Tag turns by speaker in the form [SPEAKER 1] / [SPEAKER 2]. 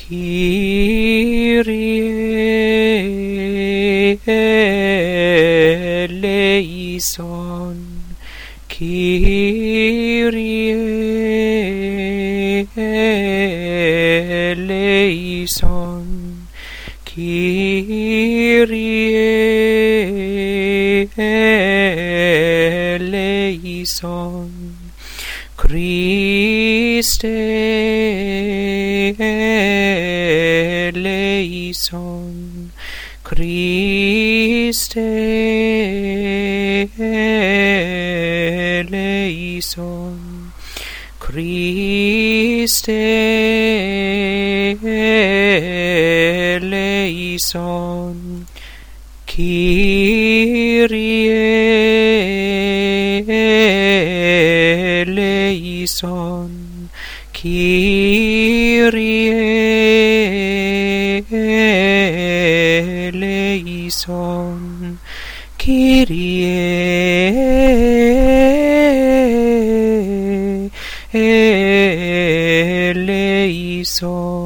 [SPEAKER 1] Kyrie eleison, Kyrie eleison, Kyrie eleison, Christe eleison, Christe eleison, Christe eleison, Kyrie eleison, Kyrie eleison, Kyrie eleison.